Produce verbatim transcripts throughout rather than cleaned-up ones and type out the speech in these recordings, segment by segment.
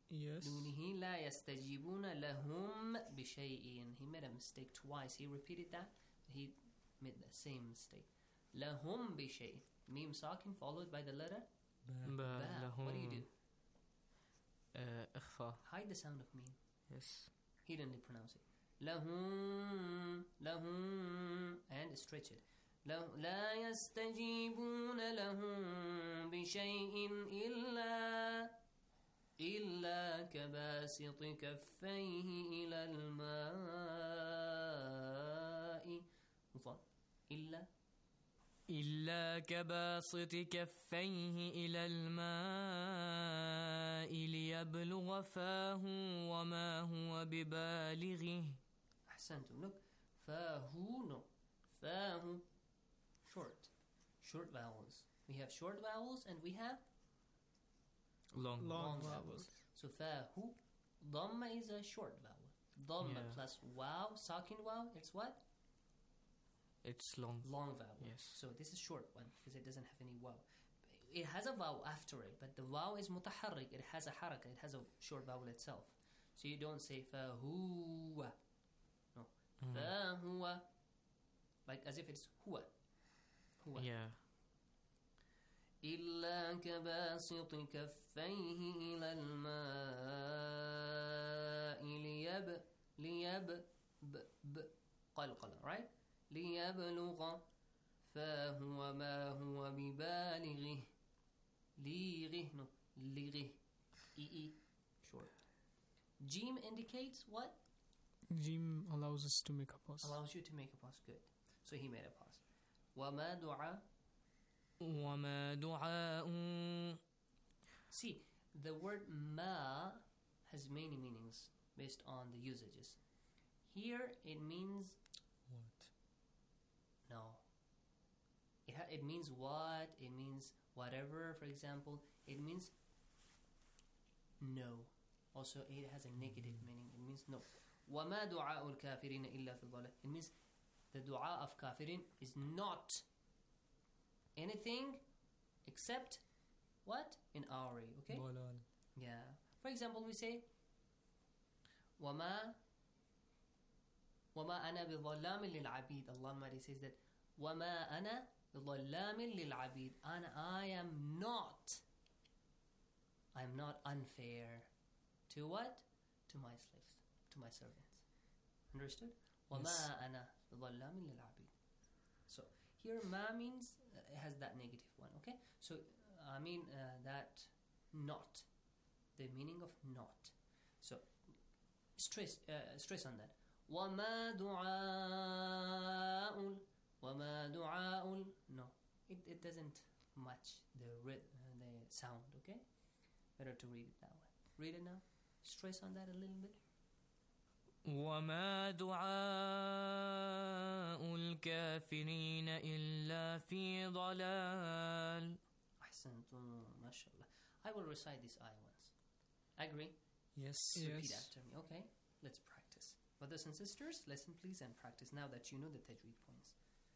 Yes. دونه لا يستجيبون لهم بشيء. He made a mistake twice. He repeated that. He made the same mistake. لهم بشيء. Mim sakin followed by the letter ba. What do you do? Uh, إخفاء. Hide the sound of mim. Yes. He didn't pronounce it. لهم لهم and stretch it. لا يستجيبون لهم بشيء إلا إلا كباسط كفيه إلى الماء. إلا إلا كباسط كفيه إلى الماء ليبلغ فاه وما هو ببالغه. أحسنتم. Look, فاه no فاه short short vowels. We have short vowels and we have long, long, long vowels. vowels. So fahu, dhamma is a short vowel. Dhamma Yeah. plus wow, sakin wow, it's what? It's long. Long vowel. Yes. So this is short one because it doesn't have any wow. It has a vowel after it, but the wow is mutaharrik. It has a haraka. It has a short vowel itself. So you don't say fahuwa. No. Mm. Fahuwa. Like as if it's huwa. Huwa. Yeah. إلا كباسط كفيه إلى الماء ليب ليب ب ب قلقلة right ليبلغ فهو ما هو ببالغه ليغه no ليغه e e short. Jim indicates what? Jim allows us to make a pause. Allows you to make a pause. Good. So he made a pause. وما دعاء. وما دعاء. See, the word ma has many meanings based on the usages. Here it means What? no. It ha- it means what? It means whatever. For example, it means no. Also, it has a negative meaning. It means no. وما دعاء الكافرين إلا في الضلال. It means the dua of kafirin is not anything except what? In Ari, okay? Dalal. Yeah. For example, we say وما وما أنا بظلام للعبيد. Allah Almighty says that وما أنا بظلام للعبيد. أنا I am not I am not unfair to what? To my slaves, to my servants. Understood? وما Yes. أنا بظلام للعبيد. So here ma means uh, it has that negative one, okay? So uh, I mean uh, that not, the meaning of not. So stress uh, stress on that. وما دعاء وما دعاء. No, it it doesn't match the ri- uh, the sound, okay? Better to read it that way. Read it now. Stress on that a little bit. وما دعاء الكافرين إلا في ضلال. أحسنتم ما شاء الله. I will recite this ayah once. Agree? Yes. Repeat Yes. after me, okay? Let's practice. Brothers and sisters, listen please and practice now that you know the tajweed points.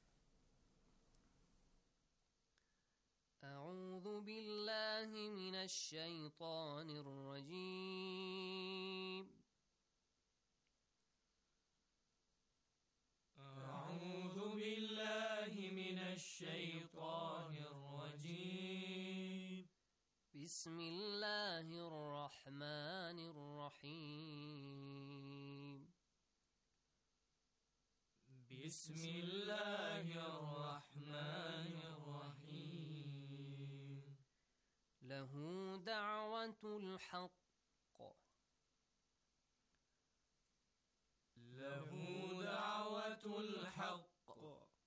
أعوذ بالله من الشيطان الرجيم. أعوذ بالله من الشيطان الرجيم. بسم الله الرحمن الرحيم. بسم الله الرحمن الرحيم. له دعوة الحق. له دعوة الحق.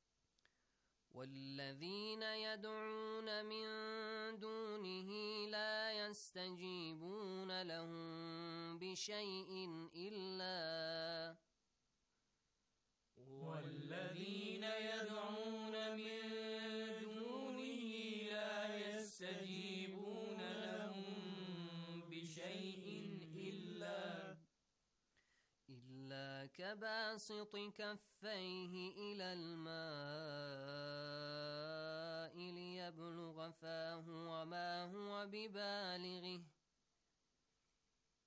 والذين يدعون من دونه لا يستجيبون لهم بشيء إلا والذين يدعون من دونه لا يستجيبون لهم بشيء إلا إلا كباسط كفيه إلى الماء ليبلغ فاه وما هو ببالغه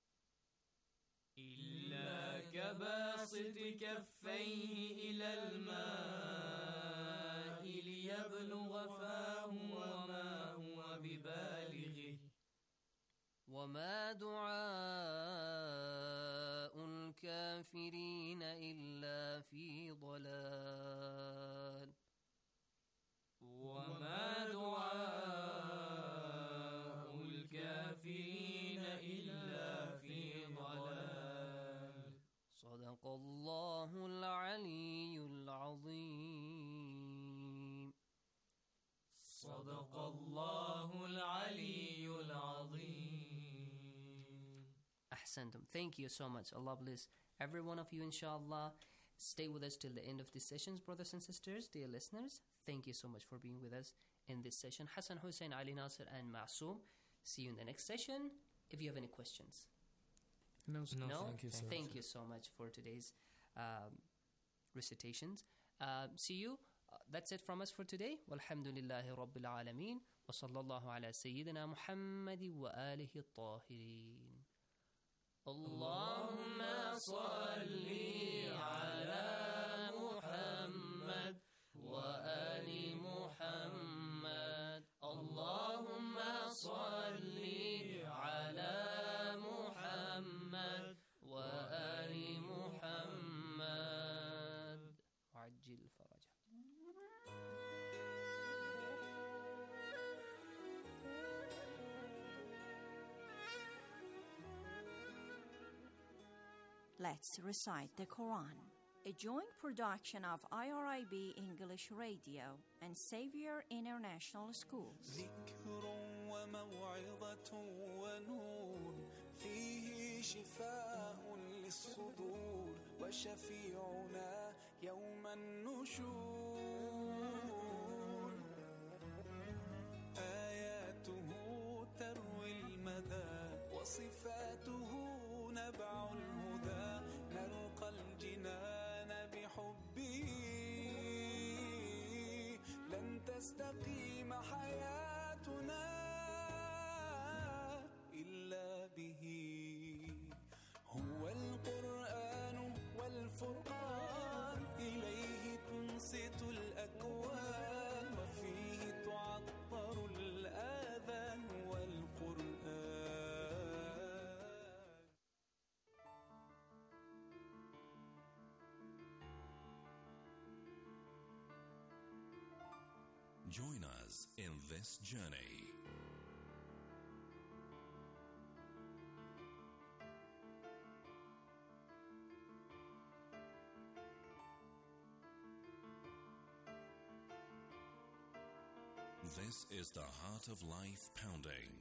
إلا كباسط كفيه إلى الماء ليبلغ فاه وما هو ببالغه وما دعاء الكافرين إلا في ضلال وما دعاء الكافرين إلا في ضلال صدق الله العلي العظيم صدق الله العلي العظيم. Ahsantum. Thank you so much. Allah bless every one of you, inshallah. Stay with us till the end of the sessions, brothers and sisters, dear listeners. Thank you so much for being with us in this session. Hassan, Hussein, Ali Nasir, and Ma'soom. See you in the next session. If you have any questions. No, sir. No? Thank you so Thank much. you so much for today's um, recitations. Uh, see you. Uh, that's it from us for today. Walhamdulillahi Rabbil Alameen. Wa sallallahu ala Sayyidina Muhammadi wa alihi at-tahirin. Allahumma salli ala Muhammad wa ali Muhammad. Allahumma salli ala Muhammad wa ali Muhammad. Wa'ajjil faraja. Let's recite the Quran. A joint production of I R I B English Radio and Xavier International School. ذكر وموعظة ونور فيه شفاء للصدور وشفيعنا يوم النشور آياته تروي المدى وصفاته نبع الهدى نلقى الجنان بحبه لن تستقيم حياتنا إلا به هو القرآن والفرقان إليه تنصت الأكوان وفيه تعطر الآذان والقرآن. Join us in this journey. This is the Heart of Life Pounding.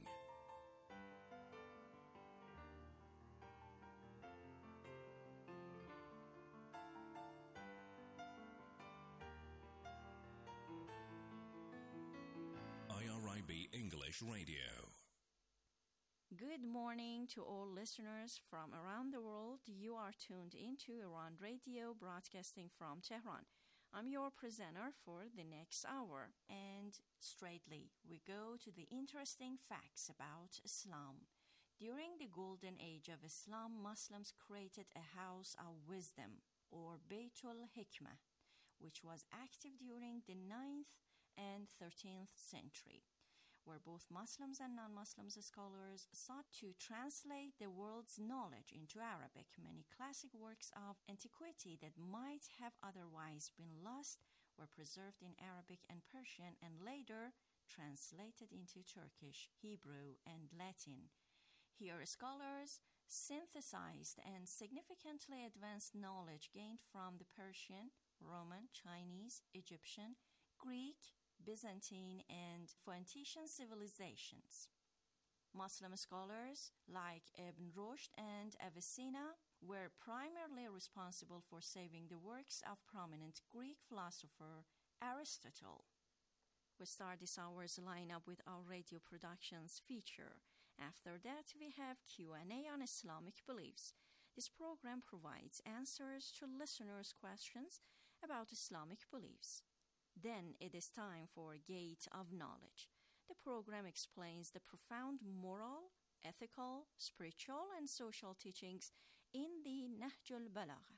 I R I B English Radio. Good morning to all listeners from around the world. You are tuned into Iran Radio, broadcasting from Tehran. I'm your presenter for the next hour, and straightly we go to the interesting facts about Islam. During the golden age of Islam, Muslims created a house of wisdom, or Baytul Hikmah, which was active during the ninth and thirteenth century, where both Muslims and non-Muslims scholars sought to translate the world's knowledge into Arabic. Many classic works of antiquity that might have otherwise been lost were preserved in Arabic and Persian and later translated into Turkish, Hebrew, and Latin. Here, scholars synthesized and significantly advanced knowledge gained from the Persian, Roman, Chinese, Egyptian, Greek, Byzantine, and Phoenician civilizations. Muslim scholars like Ibn Rushd and Avicenna were primarily responsible for saving the works of prominent Greek philosopher Aristotle. We start this hour's lineup with our radio productions feature. After that, we have Q and A on Islamic beliefs. This program provides answers to listeners' questions about Islamic beliefs. Then it is time for Gate of Knowledge. The program explains the profound moral, ethical, spiritual, and social teachings in the Nahj al-Balagha.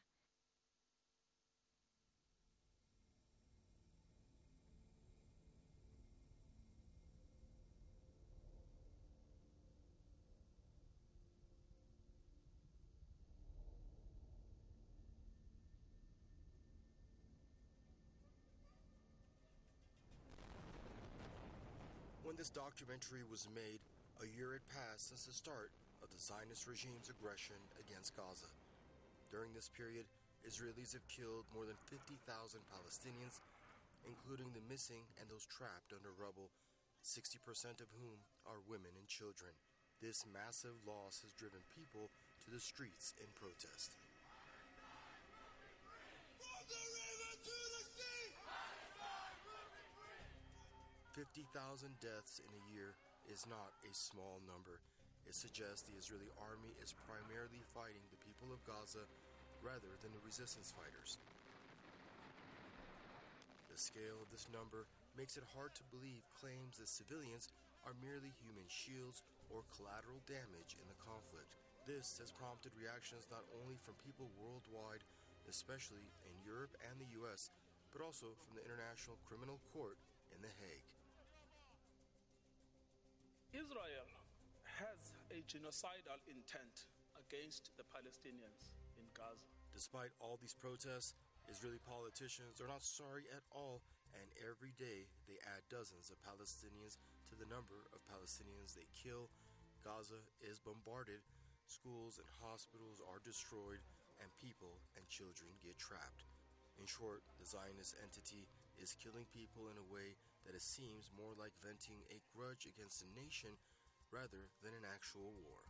When this documentary was made, a year had passed since the start of the Zionist regime's aggression against Gaza. During this period, Israelis have killed more than fifty thousand Palestinians, including the missing and those trapped under rubble, sixty percent of whom are women and children. This massive loss has driven people to the streets in protest. fifty thousand deaths in a year is not a small number. It suggests the Israeli army is primarily fighting the people of Gaza rather than the resistance fighters. The scale of this number makes it hard to believe claims that civilians are merely human shields or collateral damage in the conflict. This has prompted reactions not only from people worldwide, especially in Europe and the U S, but also from the International Criminal Court in The Hague. Israel has a genocidal intent against the Palestinians in Gaza. Despite all these protests, Israeli politicians are not sorry at all, and every day they add dozens of Palestinians to the number of Palestinians they kill. Gaza is bombarded, schools and hospitals are destroyed, and people and children get trapped. In short, the Zionist entity is killing people in a way that it seems more like venting a grudge against a nation rather than an actual war.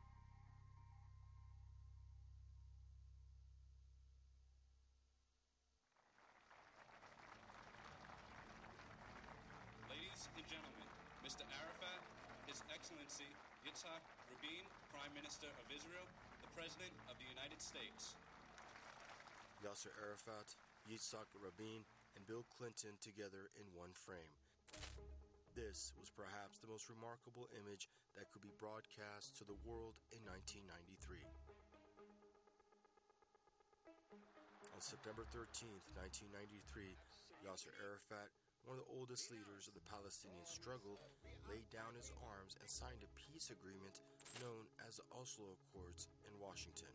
Ladies and gentlemen, Mister Arafat, His Excellency Yitzhak Rabin, Prime Minister of Israel, the President of the United States. Yasser Arafat, Yitzhak Rabin, and Bill Clinton together in one frame. This was perhaps the most remarkable image that could be broadcast to the world in nineteen ninety-three. On September thirteenth, nineteen ninety-three, Yasser Arafat, one of the oldest leaders of the Palestinian struggle, laid down his arms and signed a peace agreement known as the Oslo Accords in Washington.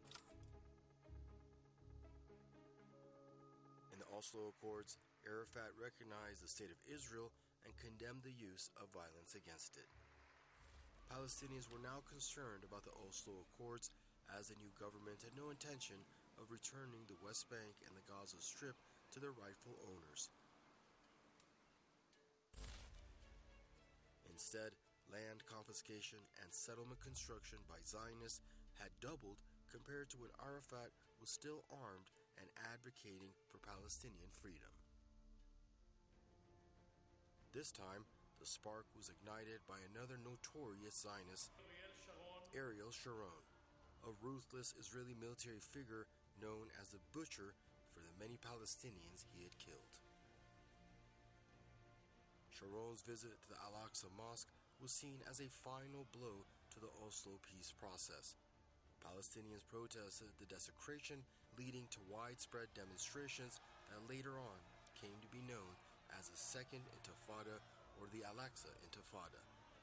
In the Oslo Accords, Arafat recognized the state of Israel and condemned the use of violence against it. Palestinians were now concerned about the Oslo Accords, as the new government had no intention of returning the West Bank and the Gaza Strip to their rightful owners. Instead, land confiscation and settlement construction by Zionists had doubled compared to when Arafat was still armed and advocating for Palestinian freedom. This time, the spark was ignited by another notorious Zionist, Ariel Sharon, a ruthless Israeli military figure known as the Butcher for the many Palestinians he had killed. Sharon's visit to the Al-Aqsa Mosque was seen as a final blow to the Oslo peace process. Palestinians protested the desecration, leading to widespread demonstrations that later on came to be known as the Second Intifada or the Al-Aqsa Intifada.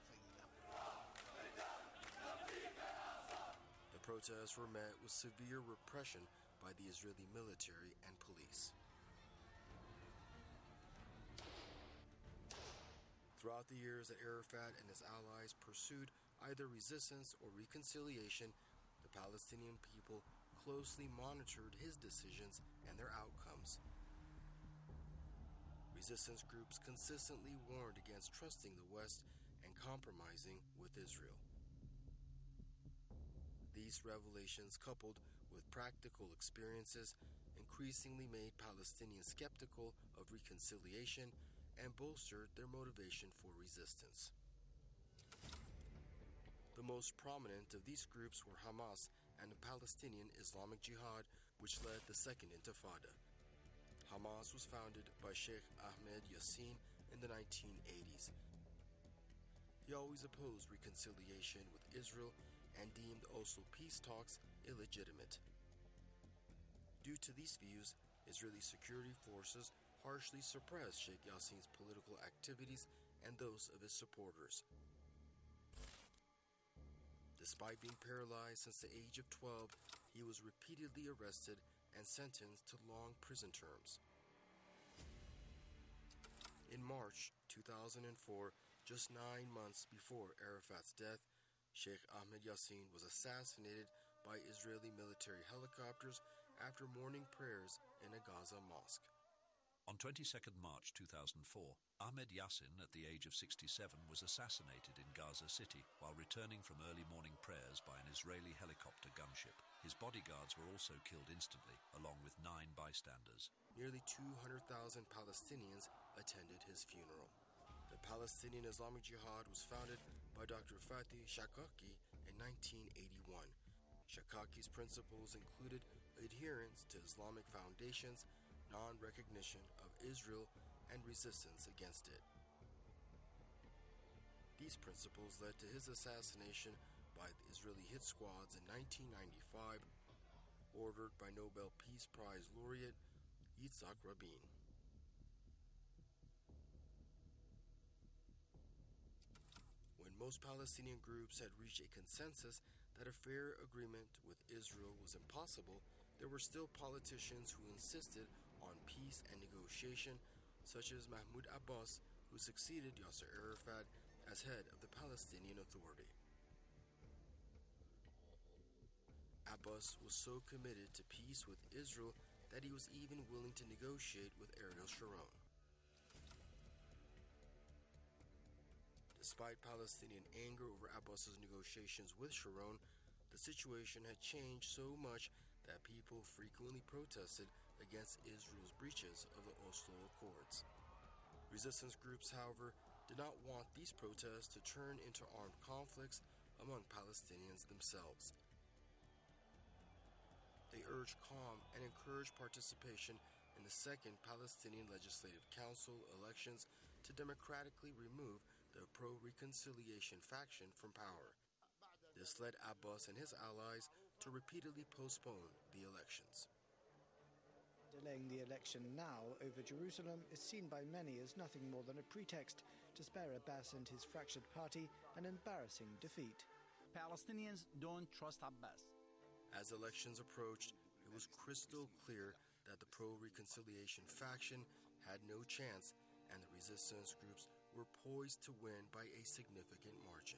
The protests were met with severe repression by the Israeli military and police. Throughout the years that Arafat and his allies pursued either resistance or reconciliation, the Palestinian people closely monitored his decisions and their outcomes. Resistance groups consistently warned against trusting the West and compromising with Israel. These revelations, coupled with practical experiences, increasingly made Palestinians skeptical of reconciliation and bolstered their motivation for resistance. The most prominent of these groups were Hamas and the Palestinian Islamic Jihad, which led the Second Intifada. Hamas was founded by Sheikh Ahmed Yassin in the nineteen eighties. He always opposed reconciliation with Israel and deemed Oslo peace talks illegitimate. Due to these views, Israeli security forces harshly suppressed Sheikh Yassin's political activities and those of his supporters. Despite being paralyzed since the age of twelve, he was repeatedly arrested and sentenced to long prison terms. In March two thousand four, just nine months before Arafat's death, Sheikh Ahmed Yassin was assassinated by Israeli military helicopters after morning prayers in a Gaza mosque. On twenty-second March two thousand four, Ahmed Yassin, at the age of sixty-seven, was assassinated in Gaza City while returning from early morning prayers by an Israeli helicopter gunship. His bodyguards were also killed instantly, along with nine bystanders. Nearly two hundred thousand Palestinians attended his funeral. The Palestinian Islamic Jihad was founded by Doctor Fatih Shakaki in nineteen eighty-one. Shakaki's principles included adherence to Islamic foundations, non-recognition of Israel, and resistance against it. These principles led to his assassination by the Israeli hit squads in nineteen ninety-five, ordered by Nobel Peace Prize laureate Yitzhak Rabin. When most Palestinian groups had reached a consensus that a fair agreement with Israel was impossible, there were still politicians who insisted on peace and negotiation, such as Mahmoud Abbas, who succeeded Yasser Arafat as head of the Palestinian Authority. Abbas was so committed to peace with Israel that he was even willing to negotiate with Ariel Sharon. Despite Palestinian anger over Abbas's negotiations with Sharon, the situation had changed so much that people frequently protested against Israel's breaches of the Oslo Accords. Resistance groups, however, did not want these protests to turn into armed conflicts among Palestinians themselves. They urged calm and encouraged participation in the Second Palestinian Legislative Council elections to democratically remove the pro-reconciliation faction from power. This led Abbas and his allies to repeatedly postpone the elections. Delaying the election now over Jerusalem is seen by many as nothing more than a pretext to spare Abbas and his fractured party an embarrassing defeat. Palestinians don't trust Abbas. As elections approached, it was crystal clear that the pro-reconciliation faction had no chance, and the resistance groups were poised to win by a significant margin.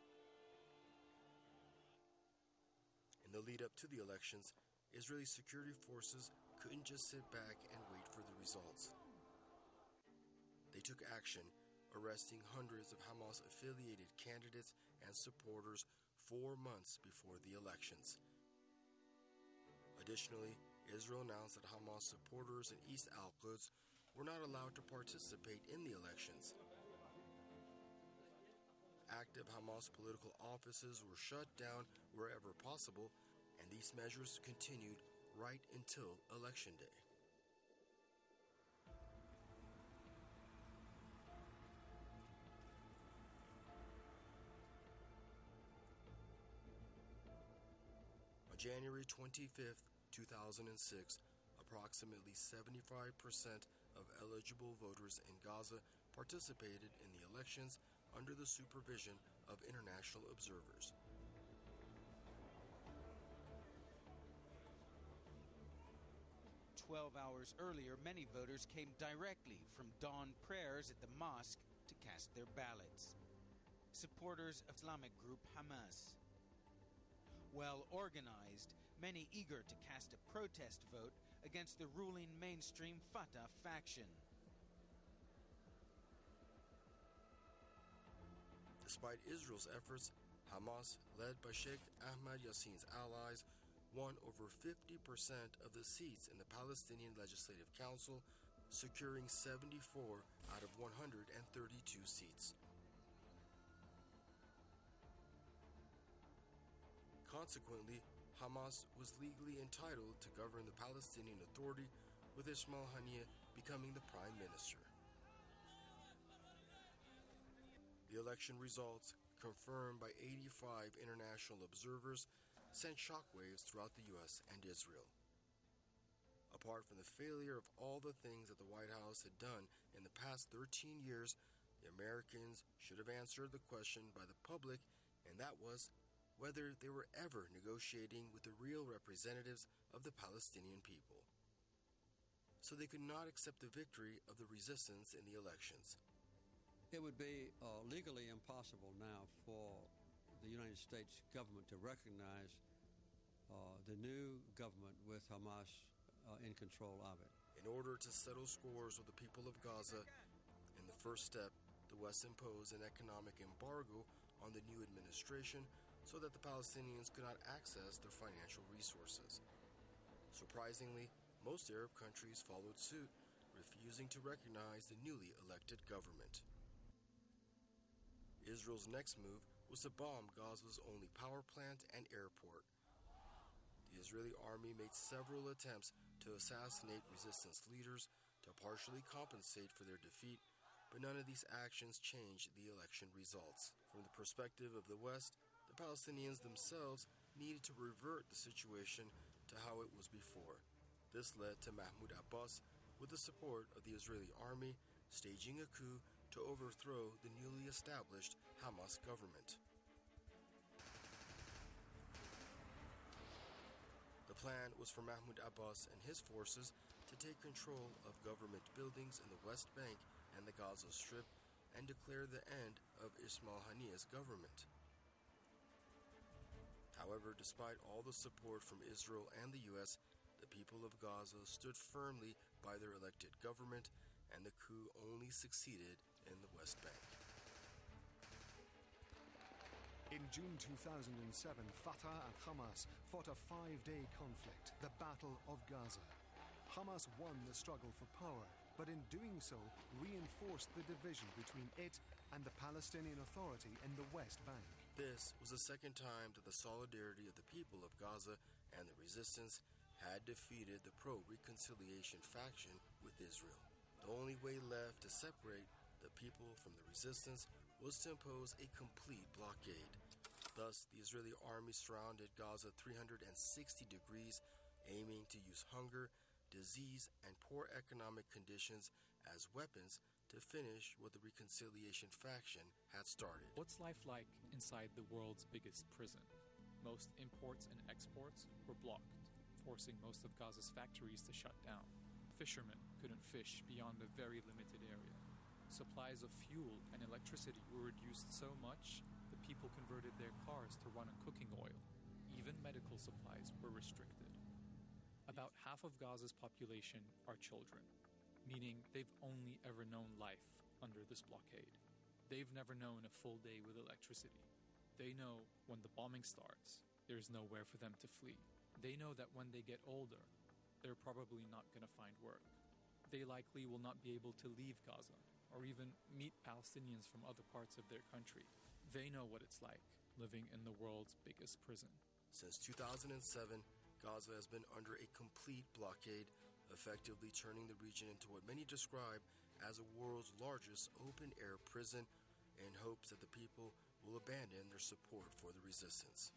In the lead-up to the elections, Israeli security forces couldn't just sit back and wait for the results. They took action, arresting hundreds of Hamas-affiliated candidates and supporters four months before the elections. Additionally, Israel announced that Hamas supporters in East Al-Quds were not allowed to participate in the elections. Active Hamas political offices were shut down wherever possible, and these measures continued right until Election Day. On January twenty-fifth, two thousand six, approximately seventy-five percent of eligible voters in Gaza participated in the elections under the supervision of international observers. Twelve hours earlier, many voters came directly from dawn prayers at the mosque to cast their ballots. Supporters of Islamic group Hamas. Well organized, many eager to cast a protest vote against the ruling mainstream Fatah faction. Despite Israel's efforts, Hamas, led by Sheikh Ahmed Yassin's allies, won over fifty percent of the seats in the Palestinian Legislative Council, securing seventy-four out of one hundred thirty-two seats. Consequently, Hamas was legally entitled to govern the Palestinian Authority, with Ismail Haniyeh becoming the prime minister. The election results, confirmed by eighty-five international observers, sent shockwaves throughout the U S and Israel. Apart from the failure of all the things that the White House had done in the past thirteen years, the Americans should have answered the question by the public, and that was whether they were ever negotiating with the real representatives of the Palestinian people. So they could not accept the victory of the resistance in the elections. It would be uh, legally impossible now for the United States government to recognize uh, the new government with Hamas uh, in control of it. In order to settle scores with the people of Gaza, in the first step, the West imposed an economic embargo on the new administration so that the Palestinians could not access their financial resources. Surprisingly, most Arab countries followed suit, refusing to recognize the newly elected government. Israel's next move was to bomb Gaza's only power plant and airport. The Israeli army made several attempts to assassinate resistance leaders to partially compensate for their defeat, but none of these actions changed the election results. From the perspective of the West, the Palestinians themselves needed to revert the situation to how it was before. This led to Mahmoud Abbas, with the support of the Israeli army, staging a coup to overthrow the newly established Hamas government. The plan was for Mahmoud Abbas and his forces to take control of government buildings in the West Bank and the Gaza Strip and declare the end of Ismail Haniyeh's government. However, despite all the support from Israel and the U S, the people of Gaza stood firmly by their elected government, and the coup only succeeded in the West Bank. In June two thousand seven, Fatah and Hamas fought a five-day conflict, the Battle of Gaza. Hamas won the struggle for power, but in doing so, reinforced the division between it and the Palestinian Authority in the West Bank. This was the second time that the solidarity of the people of Gaza and the resistance had defeated the pro-reconciliation faction with Israel. The only way left to separate the people from the resistance was to impose a complete blockade. Thus, the Israeli army surrounded Gaza three hundred sixty degrees, aiming to use hunger, disease, and poor economic conditions as weapons to finish what the reconciliation faction had started. What's life like inside the world's biggest prison? Most imports and exports were blocked, forcing most of Gaza's factories to shut down. Fishermen couldn't fish beyond a very limited area. Supplies of fuel and electricity were reduced so much the people converted their cars to run on cooking oil. Even medical supplies were restricted. About half of Gaza's population are children, meaning they've only ever known life under this blockade. They've never known a full day with electricity. They know when the bombing starts, there's nowhere for them to flee. They know that when they get older, they're probably not going to find work. They likely will not be able to leave Gaza or even meet Palestinians from other parts of their country. They know what it's like living in the world's biggest prison. Since two thousand seven, Gaza has been under a complete blockade, effectively turning the region into what many describe as the world's largest open-air prison, in hopes that the people will abandon their support for the resistance.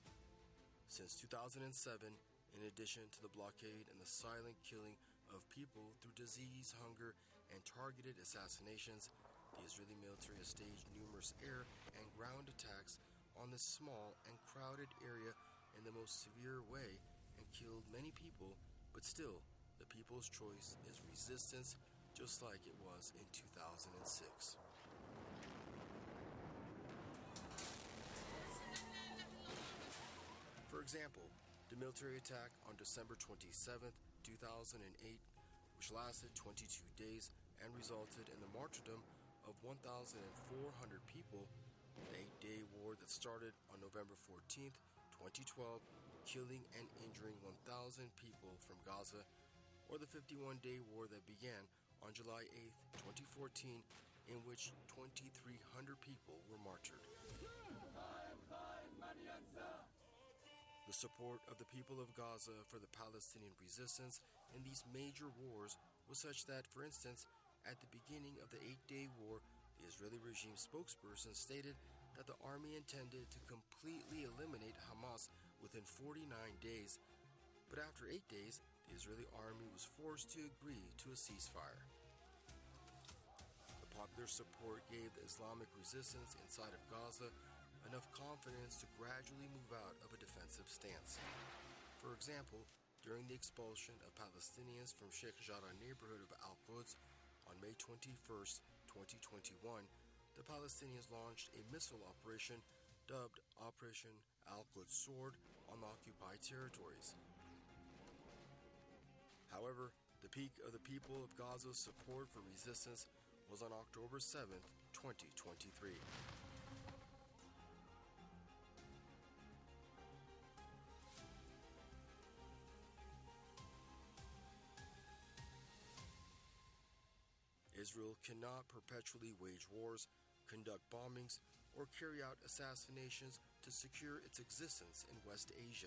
Since two thousand seven, in addition to the blockade and the silent killing of people through disease, hunger, and targeted assassinations, the Israeli military has staged numerous air and ground attacks on this small and crowded area in the most severe way and killed many people, but still, the people's choice is resistance, just like it was in two thousand six. For example, the military attack on December twenty-seventh, two thousand eight, which lasted twenty-two days and resulted in the martyrdom of one thousand four hundred people, the eight-day war that started on November fourteenth, twenty twelve, killing and injuring one thousand people from Gaza, or the fifty-one-day war that began on July eighth, twenty fourteen, in which twenty-three hundred people were martyred. The support of the people of Gaza for the Palestinian resistance in these major wars was such that, for instance, at the beginning of the eight-day war, the Israeli regime spokesperson stated that the army intended to completely eliminate Hamas within forty-nine days, but after eight days, the Israeli army was forced to agree to a ceasefire. The popular support gave the Islamic resistance inside of Gaza enough confidence to gradually move out of a defensive stance. For example, during the expulsion of Palestinians from Sheikh Jarrah neighborhood of Al-Quds on May twenty-first, twenty twenty-one, the Palestinians launched a missile operation dubbed Operation Al-Quds Sword on the occupied territories. However, the peak of the people of Gaza's support for resistance was on October seventh, twenty twenty-three. Israel cannot perpetually wage wars, conduct bombings, or carry out assassinations to secure its existence in West Asia.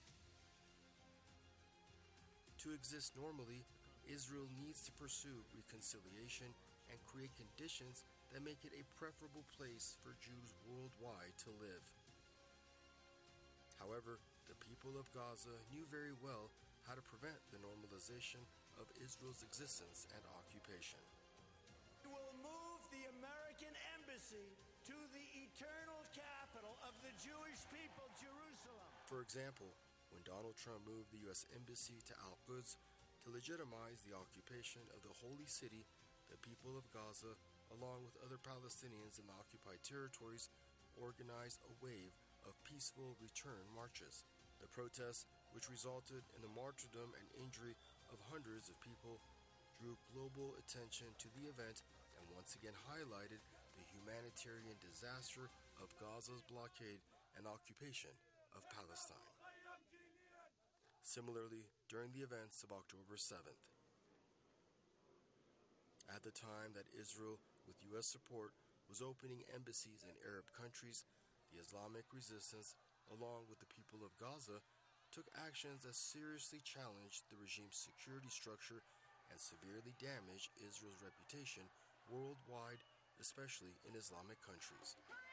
To exist normally, Israel needs to pursue reconciliation and create conditions that make it a preferable place for Jews worldwide to live. However, the people of Gaza knew very well how to prevent the normalization of Israel's existence and occupation. We will move the American embassy to the eternal capital of the Jewish people, Jerusalem. For example, when Donald Trump moved the U S Embassy to Al-Quds to legitimize the occupation of the holy city, the people of Gaza, along with other Palestinians in the occupied territories, organized a wave of peaceful return marches. The protests, which resulted in the martyrdom and injury of hundreds of people, drew global attention to the event and once again highlighted the humanitarian disaster of Gaza's blockade and occupation of Palestine. Similarly, during the events of October seventh, at the time that Israel, with U S support, was opening embassies in Arab countries, the Islamic resistance, along with the people of Gaza, took actions that seriously challenged the regime's security structure and severely damaged Israel's reputation worldwide, especially in Islamic countries.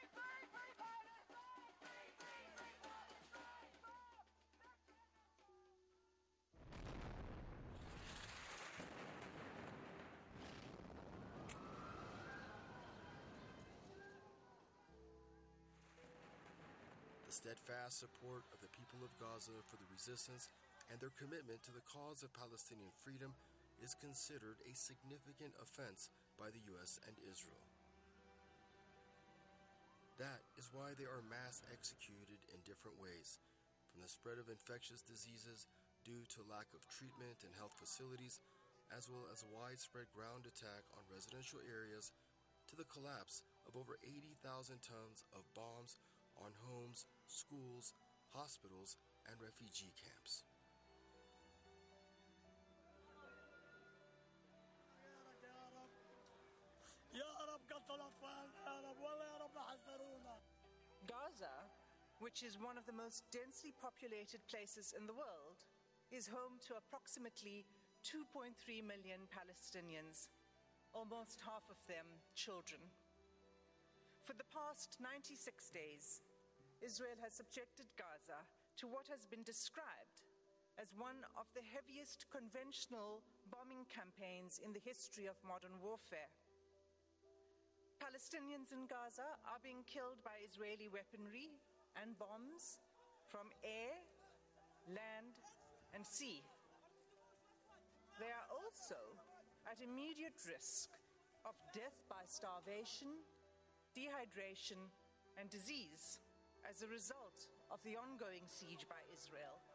The steadfast support of the people of Gaza for the resistance and their commitment to the cause of Palestinian freedom is considered a significant offense by the U S and Israel. That is why they are mass executed in different ways, from the spread of infectious diseases due to lack of treatment and health facilities, as well as widespread ground attack on residential areas, to the collapse of over eighty thousand tons of bombs on homes, schools, hospitals, and refugee camps. Gaza, which is one of the most densely populated places in the world, is home to approximately two point three million Palestinians, almost half of them children. For the past ninety-six days, Israel has subjected Gaza to what has been described as one of the heaviest conventional bombing campaigns in the history of modern warfare. Palestinians in Gaza are being killed by Israeli weaponry and bombs from air, land, and sea. They are also at immediate risk of death by starvation, dehydration, and disease as a result of the ongoing siege by Israel.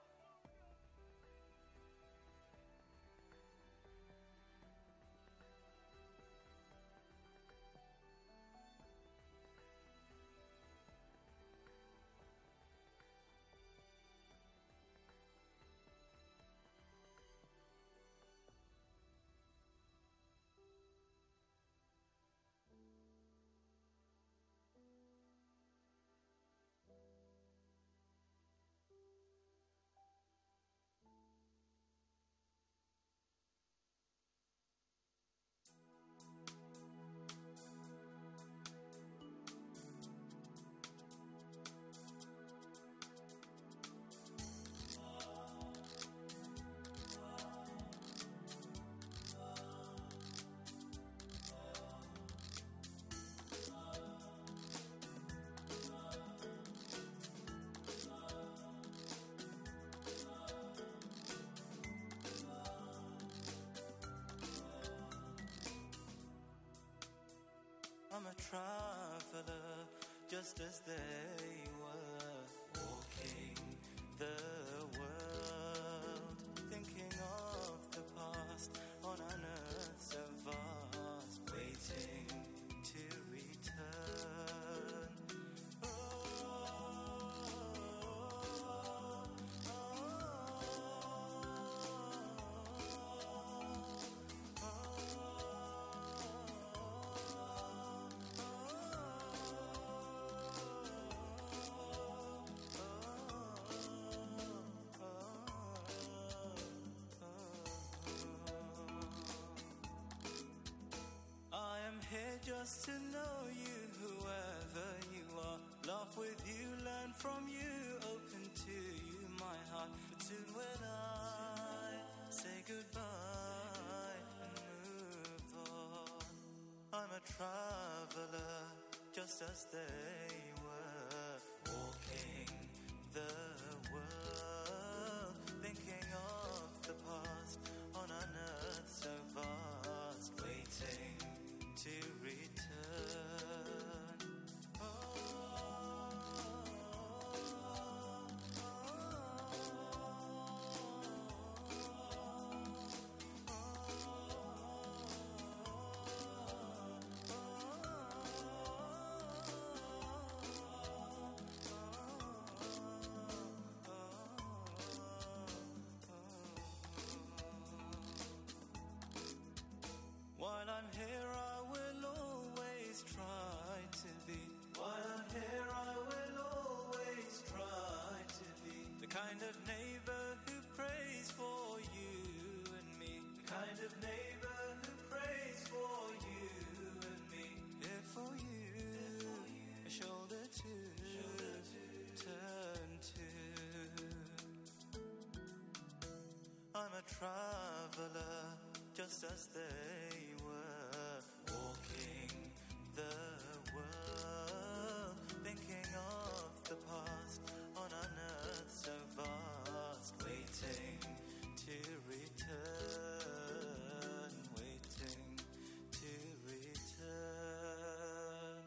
traveler, just as they were walking the world, thinking of the past on an earth so vast, waiting to return. Oh, I am here just to know you, whoever you are. Laugh with you, learn from you, open to you my heart. But soon will I say goodbye and move on. I'm a traveler, just as they were, walking the world, thinking of the past on an earth so vast, waiting to return. Oh, while I'm here, I will always try to be. While I'm here, I will always try to be the kind of neighbor who prays for you and me. The kind of neighbor who prays for you and me. Here for you, a shoulder to turn to. I'm a traveler, just as they were, walking the world, thinking of the past on an earth so vast, waiting to return, waiting to return.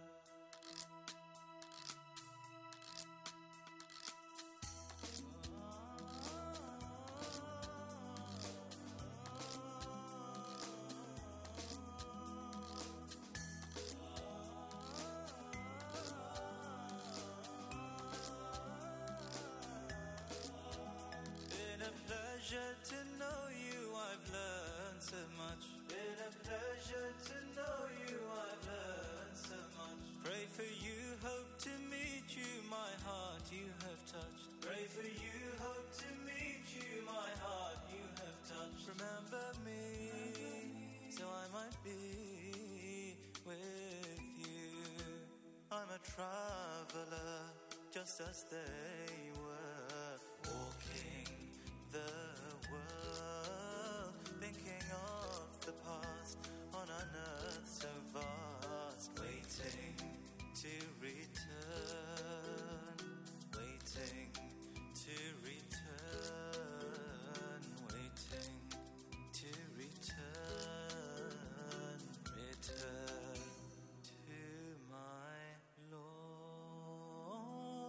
Been a pleasure to know you, I've learned so much. Been a pleasure to know you, I've learned so much. Pray for you, hope to meet you, my heart you have touched. Pray for you, hope to meet you, my heart you have touched. Remember me, so I might be with you. I'm a traveler, just as they were, walking the world, thinking of the past on an earth so vast, waiting to return, waiting to return, waiting to return, return to my Lord.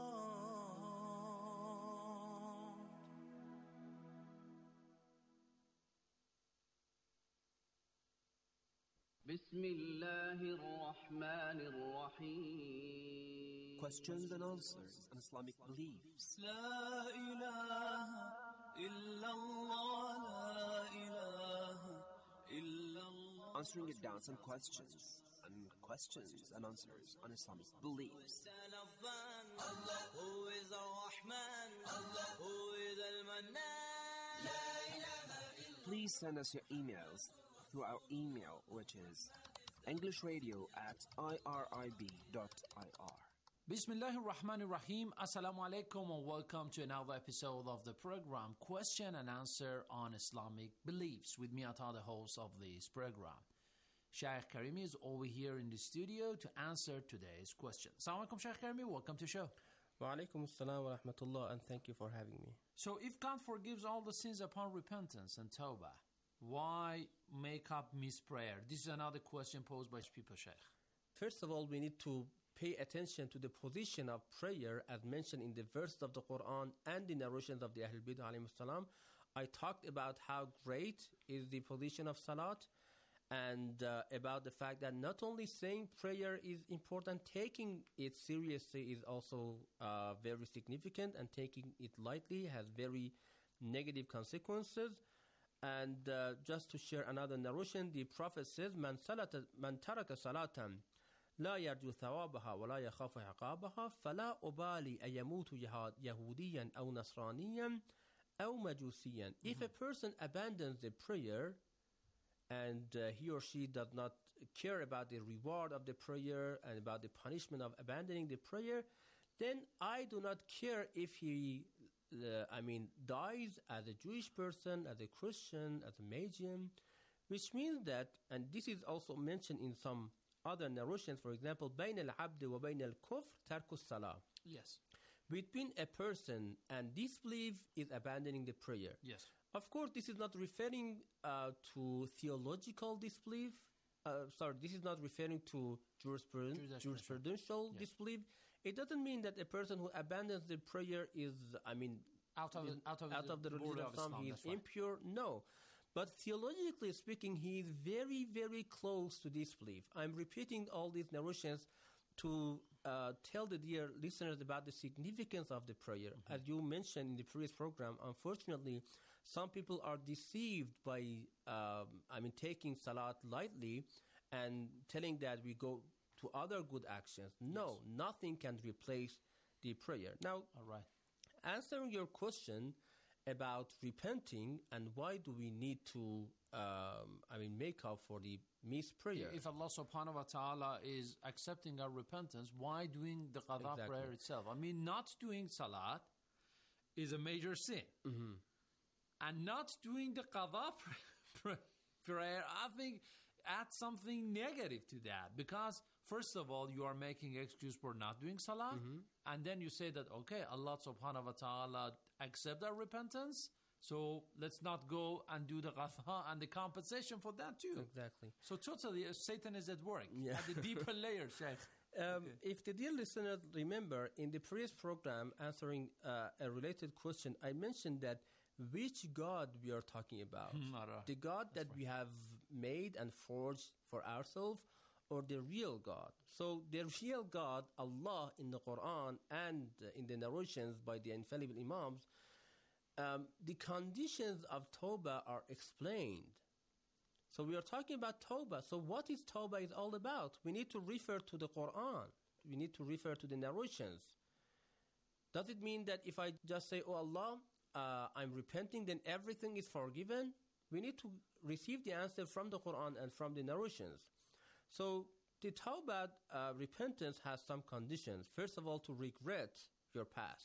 بسم الله الرحمن الرحيم. Questions and answers on Islamic beliefs. لا إله إلا الله لا إله إلا الله. Answering your doubts and questions, and questions and answers on Islamic beliefs. Allah, who is Ar-Rahman, Allah, who is Al-Mannan. لا إله إلا. Please send us your emails through our email, which is englishradio at irib dot ir. Bismillahir Rahmanir Rahim. Assalamu alaikum and welcome to another episode of the program Question and Answer on Islamic Beliefs with me, Ata, the host of this program. Shaykh Karimi is over here in the studio to answer today's question. Assalamu alaikum, Shaykh Karimi. Welcome to the show. Wa alaikum assalam wa rahmatullah, and thank you for having me. So, if God forgives all the sins upon repentance and tawbah, why make up missed prayer? This is another question posed by people, Shaykh. first of all, we need to pay attention to the position of prayer as mentioned in the verses of the Quran and the narrations of the Ahlul Bid'ah alayhim salam. I talked about how great is the position of Salat, and uh, about the fact that not only saying prayer is important, taking it seriously is also uh, very significant, and taking it lightly has very negative consequences. And uh, just to share another narration, the Prophet says, "Man salata, man taraka salatan, لا يرجو ثوابها ولا يخاف عقابها فلا أبالي أيموت يهوديا أو نصرانيا أو مجوسيا." If a person abandons the prayer and uh, he or she does not care about the reward of the prayer and about the punishment of abandoning the prayer, then I do not care if he, uh, I mean, dies as a Jewish person, as a Christian, as a Magian, which means that, and this is also mentioned in some other narrations, for example, بين العبد وبين الكفر ترك الصلاة. Yes. Between a person and disbelief is abandoning the prayer. Yes. Of course, this is not referring uh, to theological disbelief. Uh, sorry, this is not referring to jurispruden- jurisprudential yes. disbelief. It doesn't mean that a person who abandons the prayer is, I mean, out of, is, the, out of, out the, of the the religion of Islam, Islam, he is right. impure. No. But theologically speaking, he is very, very close to disbelief. I'm repeating all these narrations to uh, tell the dear listeners about the significance of the prayer. Mm-hmm. As you mentioned in the previous program, unfortunately, some people are deceived by, um, I mean, taking salat lightly and telling that we go to other good actions. No, yes. Nothing can replace the prayer. Now, all right. Answering your question about repenting and why do we need to, um, I mean, make up for the missed prayer. If Allah subhanahu wa ta'ala is accepting our repentance, why doing the qadha exactly. prayer itself? I mean, not doing salat is a major sin. Mm-hmm. And not doing the qadha prayer, I think, adds something negative to that. Because, first of all, you are making excuse for not doing salah. Mm-hmm. And then you say that, okay, Allah subhanahu wa ta'ala accept our repentance. So let's not go and do the qadha and the compensation for that too. Exactly. So totally, uh, Satan is at work. Yeah. At the deeper layers, Sheikh. Um, okay. If the dear listeners remember, in the previous program, answering uh, a related question, I mentioned that which God we are talking about. The God That's that right. we have made and forged for ourselves, or the real God. So the real God, Allah, in the Quran and in the narrations by the infallible Imams, um, the conditions of Tawbah are explained. So we are talking about Tawbah. So what is Tawbah is all about? We need to refer to the Quran. We need to refer to the narrations. Does it mean that if I just say, oh Allah, uh, I'm repenting, then everything is forgiven? We need to receive the answer from the Quran and from the narrations. So the Tawbah uh, repentance has some conditions. First of all, to regret your past.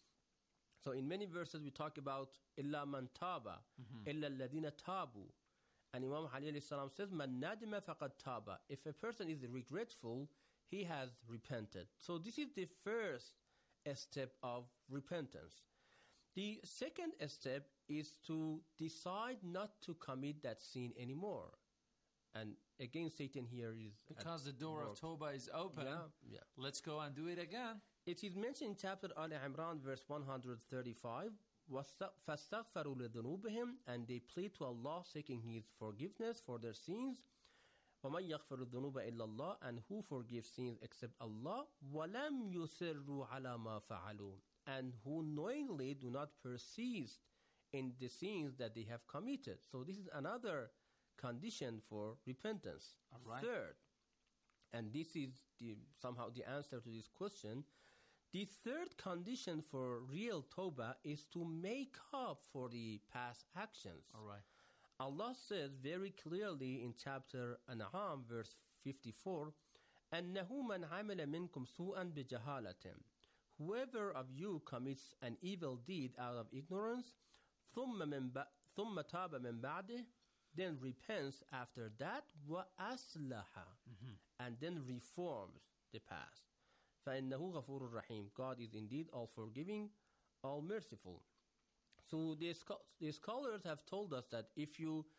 So in many verses we talk about illa man taba, illa alladhina tabu. And Imam Ali alayhi salam says, man nadima faqad taba. If a person is regretful, he has repented. So this is the first step of repentance. The second step is to decide not to commit that sin anymore. And again, Satan here is... Because the door work. of Tawbah is open. Yeah, yeah. Let's go and do it again. It is mentioned in chapter Al Imran, verse one hundred thirty-five, فَاسْتَغْفَرُوا لِذُنُوبِهِمْ, and they plead to Allah, seeking His forgiveness for their sins. وَمَنْ يَغْفِرُ الذُّنُوبَ إِلَّا اللَّهِ, and who forgives sins except Allah. وَلَمْ يُسِرُّوا عَلَى مَا فَعَلُوا, and who knowingly do not persist in the sins that they have committed. So this is another condition for repentance. All right. Third, and this is the, somehow the answer to this question, the third condition for real tawbah is to make up for the past actions. All right. Allah says very clearly in chapter An'am, verse fifty-four, أَنَّهُ مَنْ عَمِلَ مِنْكُمْ سُوءًا بِجَهَالَةٍ, whoever of you commits an evil deed out of ignorance, ثُمَّ, من ba- ثُمَّ تَابَ مِنْ بَعْدِهِ, then repents after that, وَأَصْلَحَ, mm-hmm. and then reforms the past. فَإِنَّهُ غَفُورٌ رَحِيمٌ, God is indeed all forgiving, all merciful. So the, scho- the scholars have told us that if you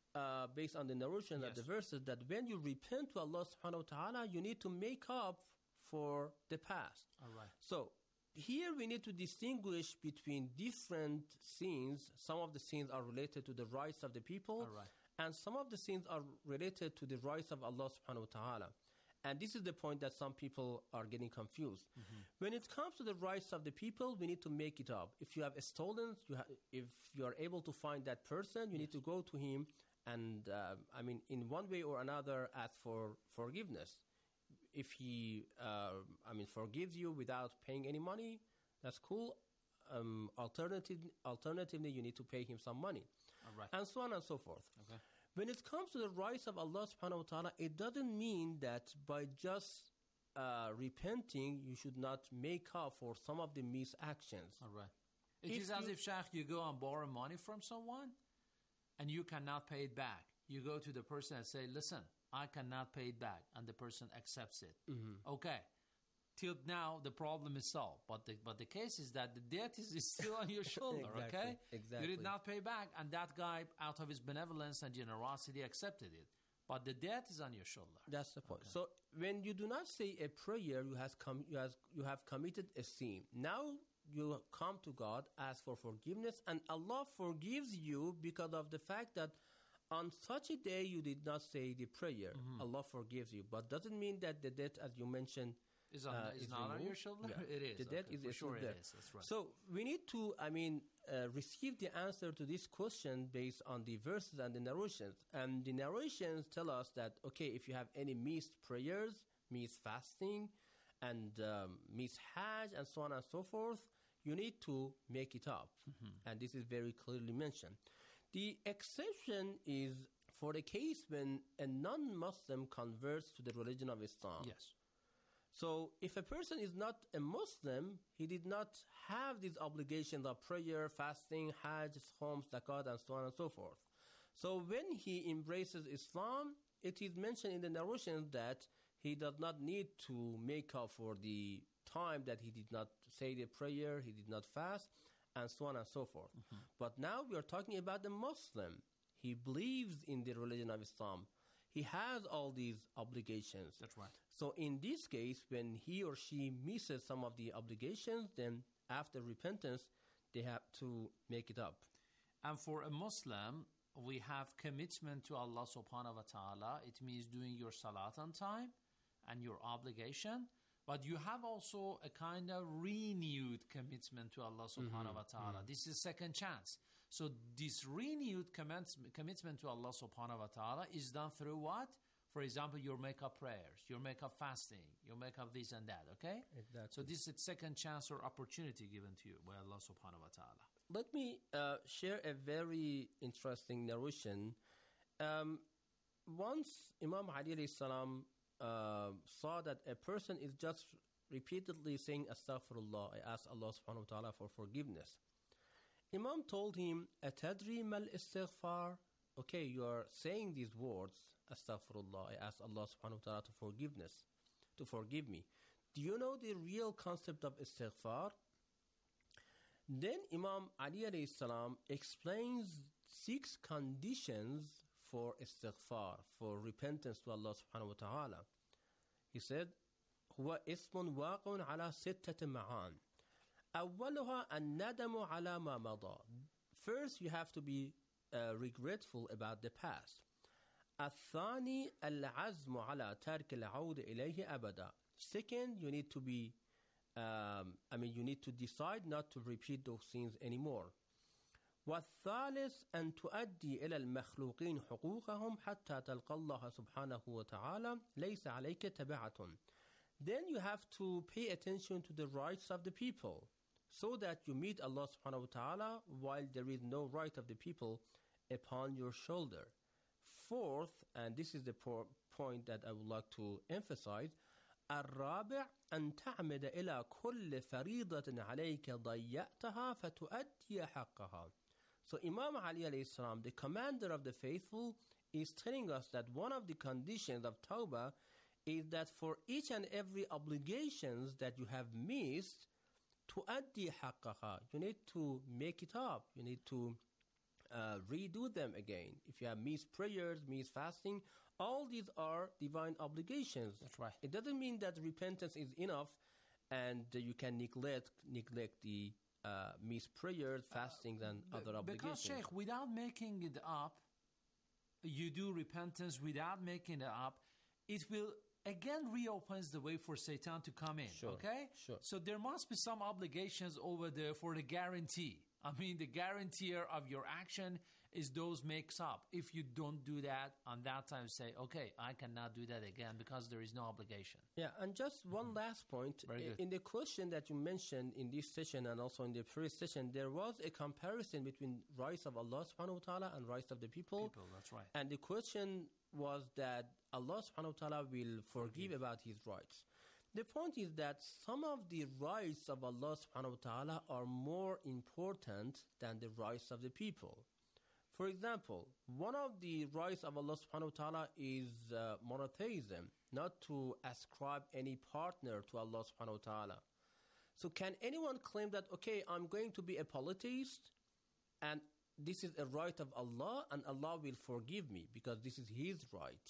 uh, based on the narration Yes. of the verses, that when you repent to Allah subhanahu wa ta'ala, you need to make up for the past. All right. So here we need to distinguish between different sins. Some of the sins are related to the rights of the people, All right. and some of the sins are related to the rights of Allah subhanahu wa ta'ala. And this is the point that some people are getting confused. Mhm. When it comes to the rights of the people, we need to make it up. If you have stolen, you ha- if you are able to find that person, you need to go to him and, uh, I mean, in one way or another, ask for forgiveness. If he, uh, I mean, forgives you without paying any money, that's cool. Um, alternative, alternatively, you need to pay him some money. All right. And so on and so forth. Okay. When it comes to the rights of Allah subhanahu wa ta'ala, it doesn't mean that by just uh, repenting, you should not make up for some of the misactions. All right. It If is as you- if, Sheikh, you go and borrow money from someone and you cannot pay it back. You go to the person and say, listen, I cannot pay it back. And the person accepts it. Mhm. Okay. Till now, the problem is solved. But the, but the case is that the debt is, is still on your shoulder, Exactly, okay? exactly. You did not pay back, and that guy, out of his benevolence and generosity, accepted it. But the debt is on your shoulder. That's the point. So when you do not say a prayer, you, has com- you, has, you have committed a sin. Now you come to God, ask for forgiveness, and Allah forgives you because of the fact that on such a day you did not say the prayer. Mhm. Allah forgives you. But doesn't mean that the debt, as you mentioned, Is, on, uh, is, is not on removed. your shoulder? Yeah. It is. The debt okay. is For still sure there. it is. That's right. So we need to, I mean, uh, receive the answer to this question based on the verses and the narrations. And the narrations tell us that, okay, if you have any missed prayers, missed fasting, and um, missed Hajj, and so on and so forth, you need to make it up. Mhm. And this is very clearly mentioned. The exception is for the case when a non-Muslim converts to the religion of Islam. Yes. So if a person is not a Muslim, he did not have these obligations of prayer, fasting, Hajj, Hajj, Zakat, and so on and so forth. So when he embraces Islam, it is mentioned in the narration that he does not need to make up for the time that he did not say the prayer, he did not fast, and so on and so forth. Mhm. But now we are talking about the Muslim. He believes in the religion of Islam. He has all these obligations. That's right. So in this case, when he or she misses some of the obligations, then after repentance, they have to make it up. And for a Muslim, we have commitment to Allah subhanahu wa ta'ala. It means doing your salat on time and your obligation. But you have also a kind of renewed commitment to Allah subhanahu Mhm, wa ta'ala. mhm. This is second chance. So this renewed commence- commitment to Allah subhanahu wa ta'ala is done through what? For example, your make-up prayers, your make-up fasting, your make-up this and that, okay? Exactly. So this is a second chance or opportunity given to you by Allah subhanahu wa ta'ala. Let me uh, share a very interesting narration. Um, once Imam Ali alayhi salam uh, saw that a person is just repeatedly saying Astaghfirullah, I ask Allah subhanahu wa ta'ala for forgiveness. Imam told him, Atadri mal istighfar? Okay, you are saying these words, Astaghfirullah, I ask Allah subhanahu wa ta'ala to forgiveness, to forgive me. Do you know the real concept of istighfar? Then Imam Ali alayhi salam explains six conditions for istighfar, for repentance to Allah subhanahu wa ta'ala. He said, هو اسم واقع على ستة معان. أولها الندم على ما مضى. First, you have to be uh, regretful about the past. الثاني العزم على ترك العودة إليه أبدا. Second, you need to be Um, I mean, you need to decide not to repeat those sins anymore. والثالث أن تؤدي إلى المخلوقين حقوقهم حتى تلقى الله سبحانه وتعالى ليس عليك تبعة. Then you have to pay attention to the rights of the people so that you meet Allah subhanahu wa ta'ala while there is no right of the people upon your shoulder. Fourth, and this is the po- point that I would like to emphasize, الرابع أن تعمد إلى كل فريضة عليك ضيعتها فتؤدي حقها. So Imam Ali alayhi salam, the commander of the faithful, is telling us that one of the conditions of Tawbah is that for each and every obligations that you have missed, تؤدي حقها, you need to make it up. You need to uh, redo them again. If you have missed prayers, missed fasting, all these are divine obligations. That's right. It doesn't mean that repentance is enough and uh, you can neglect neglect the uh, missed prayers, fastings, and Uh, other obligations. Because, Sheikh, without making it up, you do repentance without making it up, it will again reopens the way for Satan to come in. Sure, okay? sure. So there must be some obligations over there for the guarantee. I mean, the guarantor of your action is those makes up. If you don't do that, on that time say, okay, I cannot do that again because there is no obligation. Yeah, and just one last point. Very good. In the question that you mentioned in this session and also in the previous session, there was a comparison between rights of Allah subhanahu wa ta'ala and rights of the people. People, that's right. And the question was that Allah subhanahu wa ta'ala will forgive about his rights. The point is that some of the rights of Allah subhanahu wa ta'ala are more important than the rights of the people. For example, one of the rights of Allah subhanahu wa ta'ala is uh, monotheism, not to ascribe any partner to Allah subhanahu wa ta'ala. So can anyone claim that, okay, I'm going to be a polytheist and this is a right of Allah and Allah will forgive me because this is his right?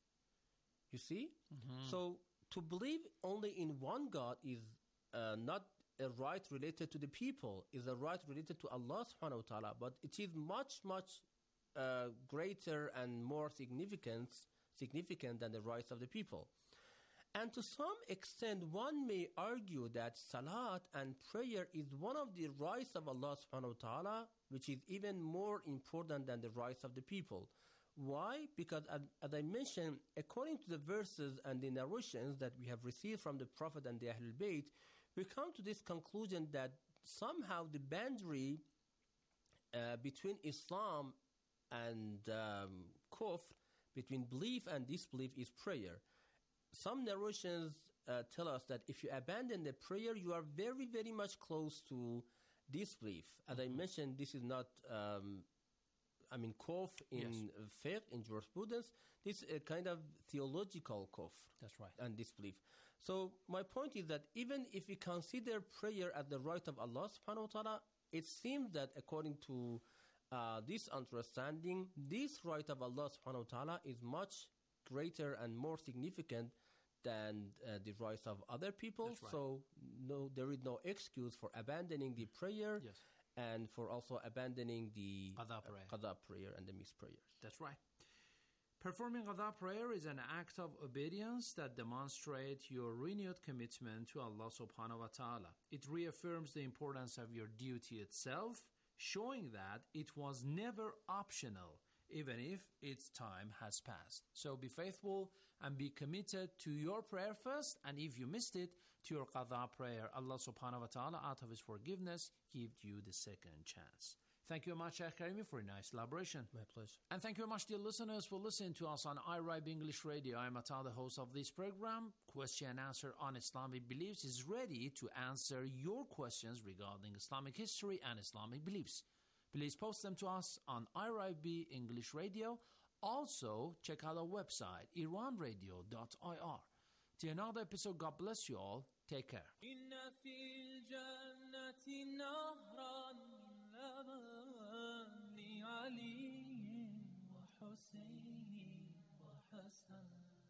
You see? Mhm. So to believe only in one God is uh, not a right related to the people, is a right related to Allah subhanahu wa ta'ala, but it is much, much uh, greater and more significant, significant than the rights of the people. And to some extent, one may argue that salat and prayer is one of the rights of Allah subhanahu wa ta'ala, which is even more important than the rights of the people. Why? Because as, as I mentioned, according to the verses and the narrations that we have received from the Prophet and the Ahlul Bayt, we come to this conclusion that somehow the boundary uh, between Islam and um, kufr, between belief and disbelief, is prayer. Some narrations uh, tell us that if you abandon the prayer, you are very, very much close to disbelief. As I mentioned, this is not, um, I mean, kufr in Yes. fiqh, in jurisprudence. This is a kind of theological kufr. That's right. And disbelief. So my point is that even if we consider prayer as the right of Allah subhanahu wa ta'ala, it seems that according to uh, this understanding, this right of Allah subhanahu wa ta'ala is much greater and more significant than uh, the rights of other people. That's right. So no, there is no excuse for abandoning the prayer Yes. and for also abandoning the Qadha uh, prayer. qadha prayer and the missed prayers. That's right. Performing Qadha prayer is an act of obedience that demonstrates your renewed commitment to Allah subhanahu wa ta'ala. It reaffirms the importance of your duty itself, showing that it was never optional, even if its time has passed. So be faithful and be committed to your prayer first, and if you missed it, to your Qadha prayer. Allah subhanahu wa ta'ala, out of His forgiveness, gives you the second chance. Thank you very much, Sheikh Karimi, for a nice elaboration. My pleasure. And thank you very much, dear listeners, for listening to us on I R I B English Radio. I'm Atta, the host of this program. Question and Answer on Islamic Beliefs is ready to answer your questions regarding Islamic history and Islamic beliefs. Please post them to us on I R I B English Radio. Also, check out our website, iran radio dot I R. Till another episode, God bless you all. Take care. إن في الجنة نهرا من لبن لعلي وحسين وحسن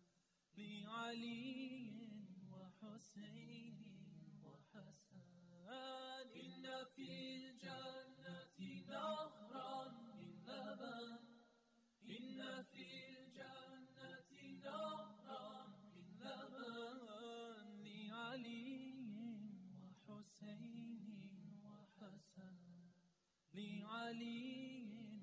لعلي وحسين وحسن إن في الجنة نهرا من لبن إن في الجنة نهرا من لبن لعلي وحسين وحسن لعلي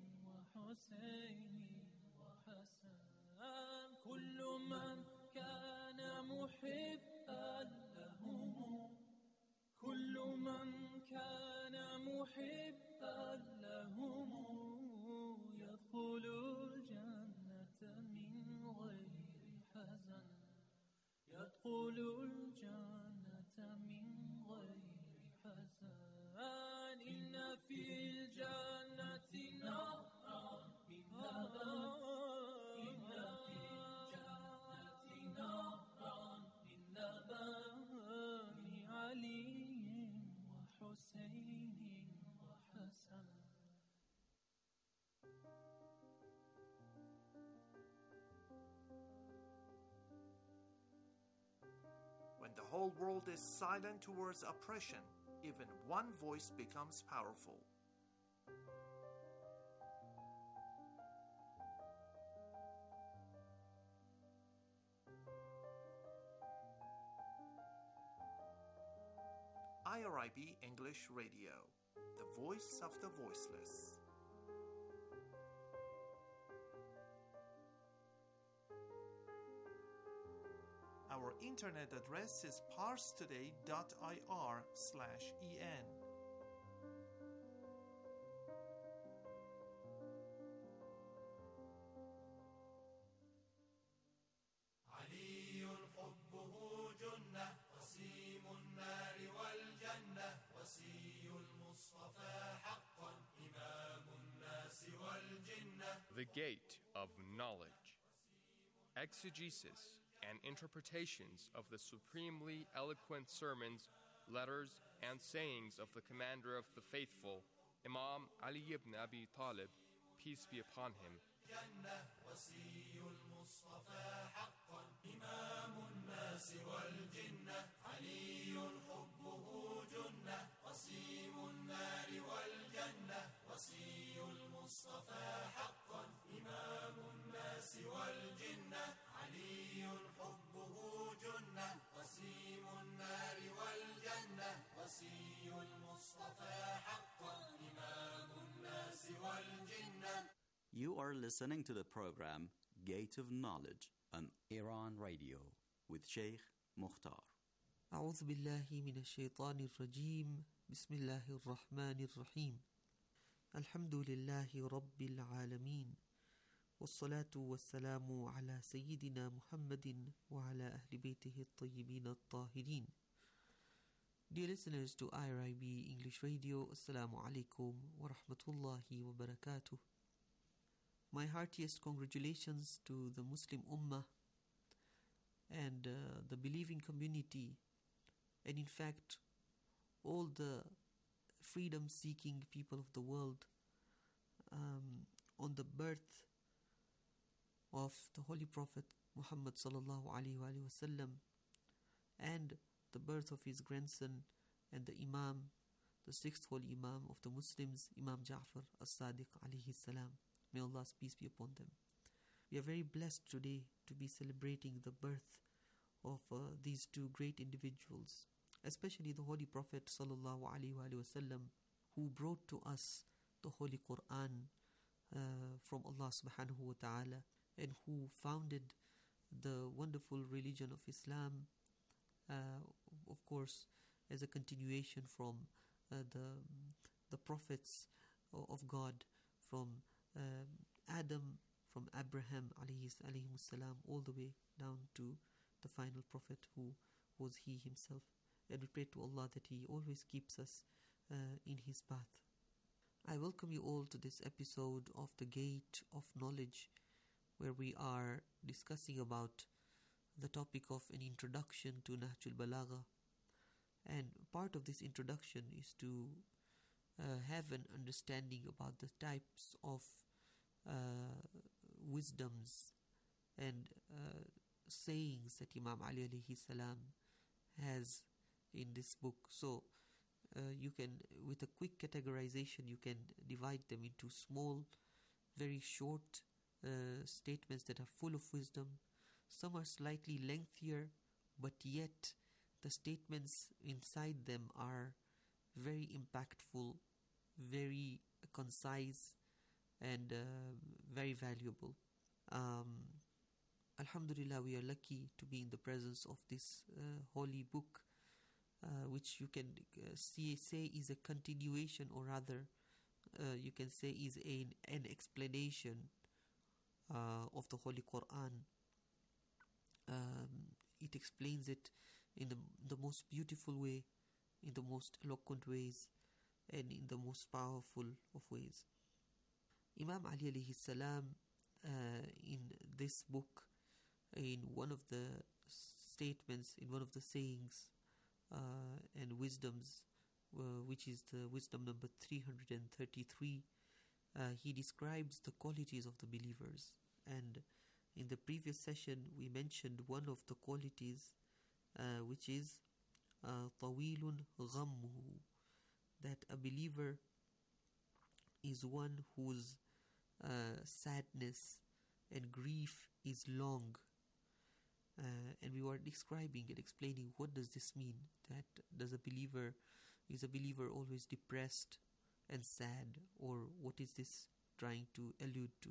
وحسين وحسن كل من كان محبا لهم كل من كان محبا لهم يدخل الجنة من غير حزن يدخل الجنة من غير حزن إن في الجنة نهرا من لبن إن في الجنة نهرا من لبن لعلي وحسين وحسن. whole world is silent towards oppression, even one voice becomes powerful. I R I B English Radio, the voice of the voiceless. Our internet address is parstoday.ir slash en. The Gate of Knowledge. Exegesis and interpretations of the supremely eloquent sermons, letters, and sayings of the commander of the faithful, Imam Ali ibn Abi Talib, peace be upon him. You are listening to the program Gate of Knowledge on Iran Radio with Sheikh Mukhtar. أعوذ بالله من الشيطان الرجيم بسم الله الرحمن الرحيم الحمد لله رب العالمين والصلاة والسلام على سيدنا محمد وعلى أهل بيته الطيبين الطاهرين. Dear listeners to I R I B English Radio, Assalamu alaikum wa rahmatullahi wa barakatuh. My heartiest congratulations to the Muslim Ummah and uh, the believing community, and in fact all the freedom-seeking people of the world um, on the birth of the Holy Prophet Muhammad sallallahu alaihi wasallam and the birth of his grandson and the Imam, the sixth holy Imam of the Muslims, Imam Ja'far as-Sadiq alayhi salam. May Allah's peace be upon them. We are very blessed today to be celebrating the birth of uh, these two great individuals, especially the Holy Prophet sallallahu alaihi wasallam, who brought to us the Holy Quran uh, from Allah subhanahu wa ta'ala, and who founded the wonderful religion of Islam, uh, of course, as a continuation from uh, the the prophets of God, from um, Adam, from Abraham alayhi salam, all the way down to the final prophet who was he himself. And we pray to Allah that He always keeps us uh, in His path. I welcome you all to this episode of The Gate of Knowledge, where we are discussing about the topic of an introduction to Nahjul Balagha. And part of this introduction is to uh, have an understanding about the types of uh, wisdoms and uh, sayings that Imam Ali alayhi salam has in this book. So uh, you can, with a quick categorization, you can divide them into small, very short uh, statements that are full of wisdom. Some are slightly lengthier, but yet the statements inside them are very impactful, very concise, and uh, very valuable. Um, Alhamdulillah, we are lucky to be in the presence of this uh, holy book, uh, which you can uh, see, say is a continuation, or rather, uh, you can say is a, an explanation uh, of the Holy Quran. Um, it explains it in the, the most beautiful way, in the most eloquent ways, and in the most powerful of ways. Imam Ali alayhi salam, uh, in this book, in one of the statements, in one of the sayings uh, and wisdoms, uh, which is the wisdom number three hundred thirty-three, uh, he describes the qualities of the believers. And in the previous session, we mentioned one of the qualities uh, which is uh, طويل غمه, that a believer is one whose uh, sadness and grief is long. Uh, and we were describing and explaining what does this mean, that does a believer is a believer always depressed and sad, or what is this trying to allude to?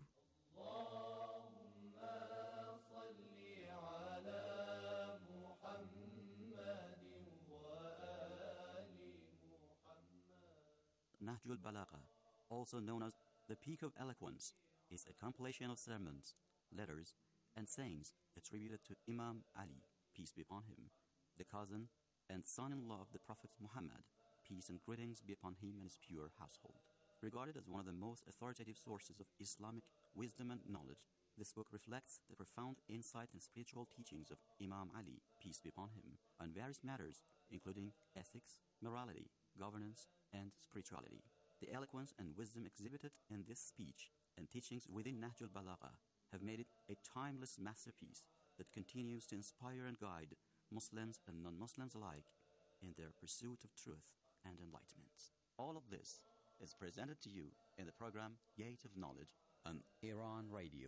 Nahjul Balagha, also known as the Peak of Eloquence, is a compilation of sermons, letters, and sayings attributed to Imam Ali, peace be upon him, the cousin and son-in-law of the Prophet Muhammad, peace and greetings be upon him and his pure household. Regarded as one of the most authoritative sources of Islamic wisdom and knowledge, this book reflects the profound insight and spiritual teachings of Imam Ali, peace be upon him, on various matters, including ethics, morality, governance, and spirituality. The eloquence and wisdom exhibited in this speech and teachings within Nahjul Balagha have made it a timeless masterpiece that continues to inspire and guide Muslims and non-Muslims alike in their pursuit of truth and enlightenment. All of this is presented to you in the program Gate of Knowledge on Iran Radio.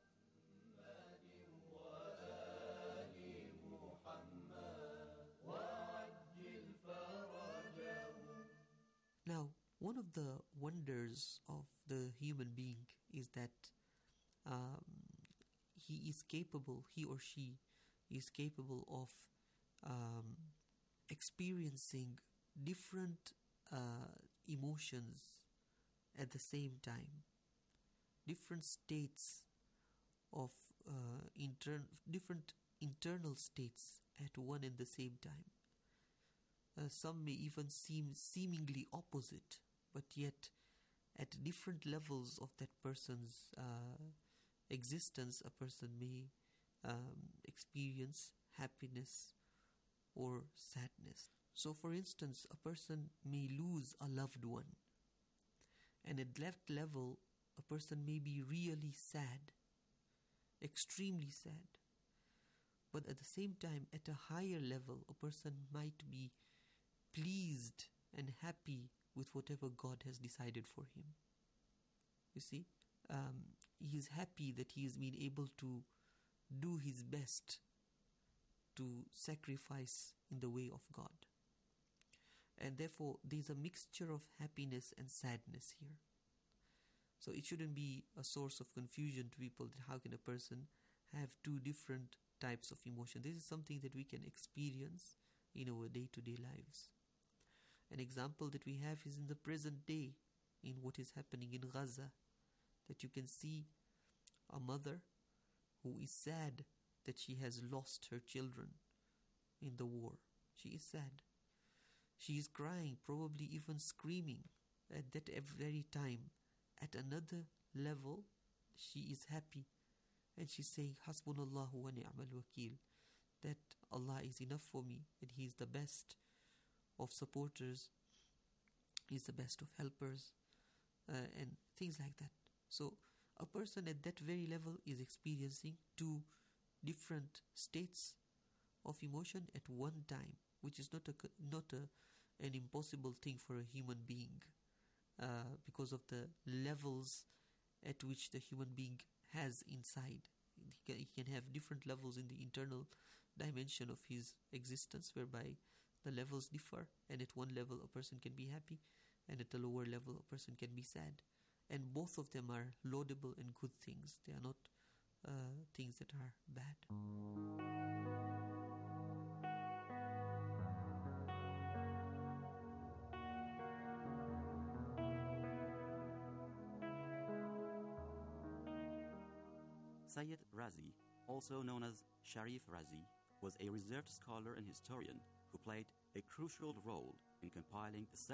Now, one of the wonders of the human being is that um, he is capable, he or she is capable of um, experiencing different uh, emotions at the same time, different states of uh, intern- different internal states at one and the same time. Uh, some may even seem seemingly opposite, but yet at different levels of that person's uh, existence, a person may um, experience happiness or sadness. So, for instance, a person may lose a loved one, and at that level, a person may be really sad, extremely sad. But at the same time, at a higher level, a person might be pleased and happy with whatever God has decided for him. You see, um, he is happy that he has been able to do his best to sacrifice in the way of God. And therefore, there is a mixture of happiness and sadness here. So it shouldn't be a source of confusion to people that how can a person have two different types of emotion. This is something that we can experience in our day-to-day lives. An example that we have is in the present day, in what is happening in Gaza, that you can see a mother who is sad that she has lost her children in the war. She is sad. She is crying, probably even screaming at that very time. At another level, she is happy. And she's saying, Hasbunallahu wa ni'mal wakil, that Allah is enough for me, and He is the best of supporters, He is the best of helpers, uh, and things like that. So a person at that very level is experiencing two different states of emotion at one time, which is not a not a, an impossible thing for a human being, uh, because of the levels at which the human being has inside. He can, he can have different levels in the internal dimension of his existence, whereby the levels differ, and at one level a person can be happy, and at a lower level a person can be sad. And both of them are laudable and good things. They are not uh, things that are bad. Sayyid Razi, also known as Sharif Razi, was a reserved scholar and historian who played a crucial role in compiling the